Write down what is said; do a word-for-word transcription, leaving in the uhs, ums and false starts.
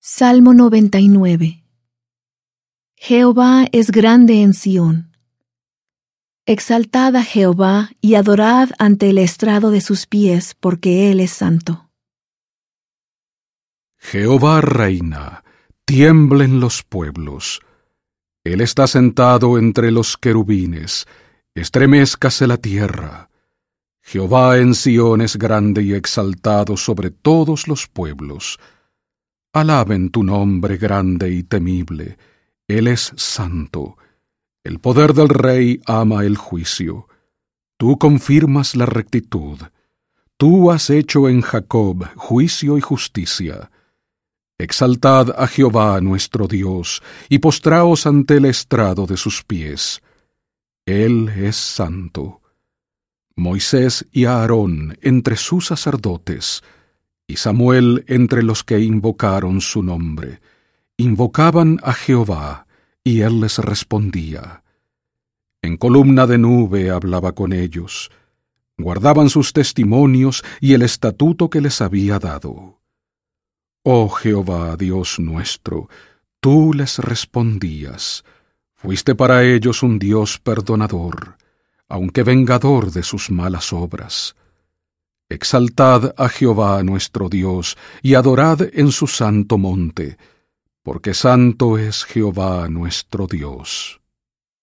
Salmo noventa y nueve. Jehová es grande en Sión. Exaltad a Jehová y adorad ante el estrado de sus pies, porque Él es santo. Jehová reina, tiemblen los pueblos. Él está sentado entre los querubines, estremézcase la tierra. Jehová en Sión es grande y exaltado sobre todos los pueblos. Alaben tu nombre grande y temible, Él es santo. El poder del Rey ama el juicio. Tú confirmas la rectitud. Tú has hecho en Jacob juicio y justicia. Exaltad a Jehová nuestro Dios, y postraos ante el estrado de sus pies. Él es santo. Moisés y Aarón entre sus sacerdotes, y Samuel entre los que invocaron su nombre, invocaban a Jehová, y él les respondía. En columna de nube hablaba con ellos, guardaban sus testimonios y el estatuto que les había dado. Oh Jehová, Dios nuestro, tú les respondías, fuiste para ellos un Dios perdonador, aunque vengador de sus malas obras. Exaltad a Jehová nuestro Dios, y adorad en su santo monte, porque santo es Jehová nuestro Dios.